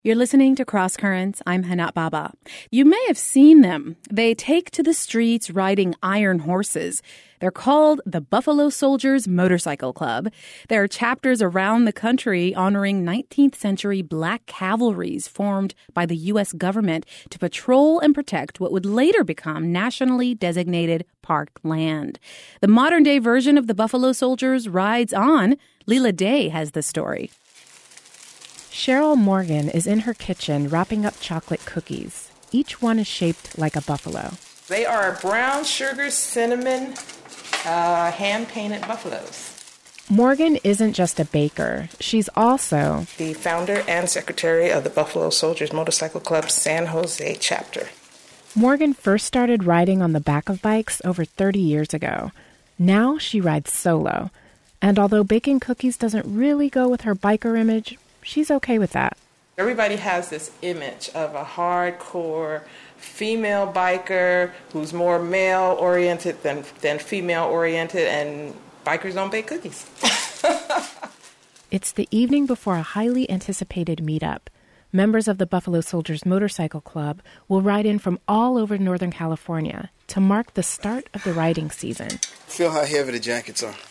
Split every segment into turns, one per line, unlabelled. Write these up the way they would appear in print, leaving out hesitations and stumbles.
You're listening to Cross Currents. I'm Hanat Baba. You may have seen them. They take to the streets riding iron horses. They're called the Buffalo Soldiers Motorcycle Club. There are chapters around the country honoring 19th century black cavalries formed by the U.S. government to patrol and protect what would later become nationally designated park land. The modern-day version of the Buffalo Soldiers rides on. Leela Day has the story.
Cheryl Morgan is in her kitchen wrapping up chocolate cookies. Each one is shaped like a buffalo.
They are brown sugar cinnamon hand-painted buffaloes.
Morgan isn't just a baker. She's also
the founder and secretary of the Buffalo Soldiers Motorcycle Club San Jose chapter.
Morgan first started riding on the back of bikes over 30 years ago. Now she rides solo. And although baking cookies doesn't really go with her biker image, she's okay with that.
Everybody has this image of a hardcore female biker who's more male-oriented than female-oriented, and bikers don't bake cookies.
It's the evening before a highly anticipated meetup. Members of the Buffalo Soldiers Motorcycle Club will ride in from all over Northern California to mark the start of the riding season.
Feel how heavy the jackets are.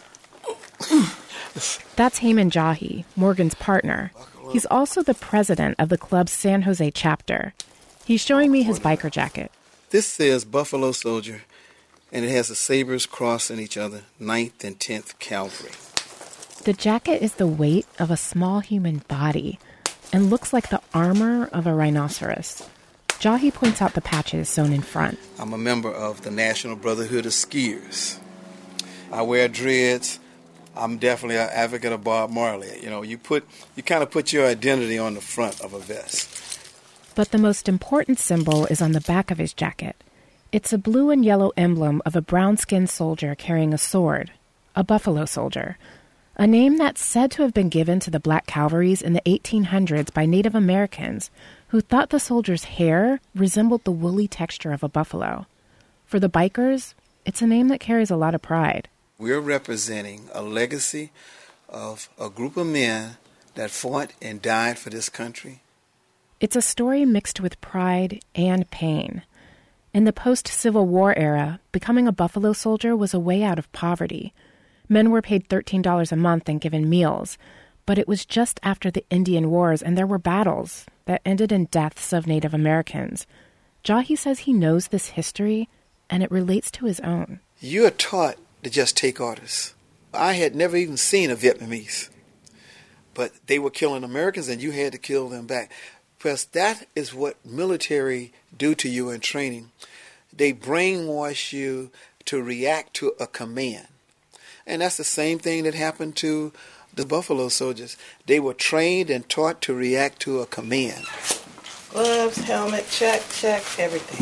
That's Heyman Jahi, Morgan's partner. He's also the president of the club's San Jose chapter. He's showing me his biker jacket.
This says Buffalo Soldier, and it has the sabers crossing each other, 9th and 10th Cavalry.
The jacket is the weight of a small human body and looks like the armor of a rhinoceros. Jahi points out the patches sewn in front.
I'm a member of the National Brotherhood of Skiers. I wear dreads. I'm definitely an advocate of Bob Marley. You know, you kind of put your identity on the front of a vest.
But the most important symbol is on the back of his jacket. It's a blue and yellow emblem of a brown-skinned soldier carrying a sword, a buffalo soldier, a name that's said to have been given to the black cavalries in the 1800s by Native Americans who thought the soldiers' hair resembled the woolly texture of a buffalo. For the bikers, it's a name that carries a lot of pride.
We're representing a legacy of a group of men that fought and died for this country.
It's a story mixed with pride and pain. In the post-Civil War era, becoming a Buffalo Soldier was a way out of poverty. Men were paid $13 a month and given meals, but it was just after the Indian Wars and there were battles that ended in deaths of Native Americans. Jahi says he knows this history and it relates to his own.
You're taught to just take orders. I had never even seen a Vietnamese, but they were killing Americans and you had to kill them back. Because that is what military do to you in training. They brainwash you to react to a command. And that's the same thing that happened to the Buffalo Soldiers. They were trained and taught to react to a command.
Gloves, helmet, check, everything.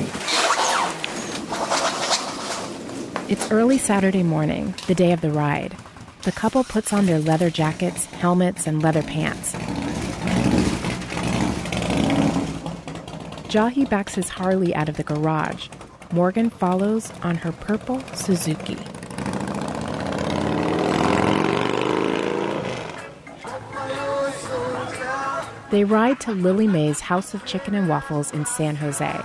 It's early Saturday morning, the day of the ride. The couple puts on their leather jackets, helmets, and leather pants. Jahi backs his Harley out of the garage. Morgan follows on her purple Suzuki. They ride to Lily Mae's House of Chicken and Waffles in San Jose.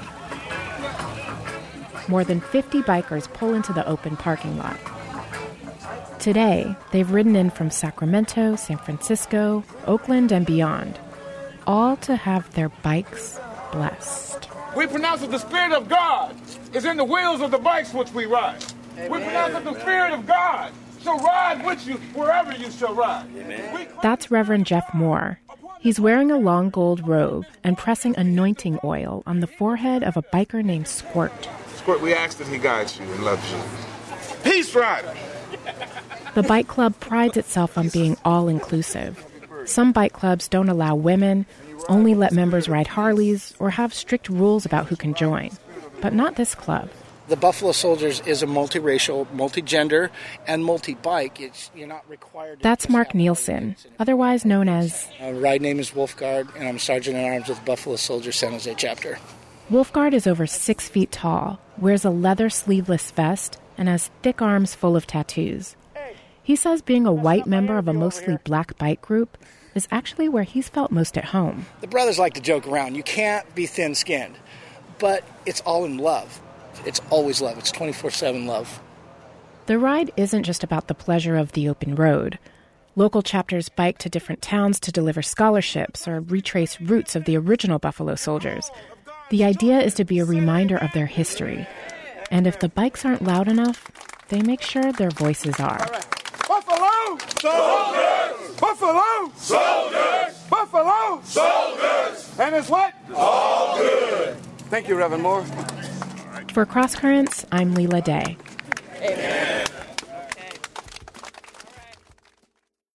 More than 50 bikers pull into the open parking lot. Today, they've ridden in from Sacramento, San Francisco, Oakland, and beyond, all to have their bikes blessed.
We pronounce that the Spirit of God is in the wheels of the bikes which we ride. Amen. We pronounce that the Spirit of God shall ride with you wherever you shall ride.
That's Reverend Jeff Moore. He's wearing a long gold robe and pressing anointing oil on the forehead of a biker named Squirt.
Squirt, we ask that he guides you and loves you. Peace Rider!
The bike club prides itself on being all-inclusive. Some bike clubs don't allow women, only let members ride Harleys, or have strict rules about who can join. But not this club.
The Buffalo Soldiers is a multiracial, multigender, and multi-bike. You're not required to...
That's Mark Nielsen, otherwise known as...
ride name is Wolfguard, and I'm Sergeant-at-Arms with the Buffalo Soldiers San Jose chapter.
Wolfguard is over 6 feet tall, wears a leather sleeveless vest, and has thick arms full of tattoos. He says being a white member of a mostly black bike group is actually where he's felt most at home.
The brothers like to joke around. You can't be thin-skinned. But it's all in love. It's always love. It's 24/7 love.
The ride isn't just about the pleasure of the open road. Local chapters bike to different towns to deliver scholarships or retrace routes of the original Buffalo Soldiers. The idea is to be a reminder of their history. And if the bikes aren't loud enough, they make sure their voices are.
Buffalo Soldiers! Buffalo Soldiers! Buffalo Soldiers! And it's what? All good. Thank you, Reverend Moore.
For Cross Currents, I'm Leela Day.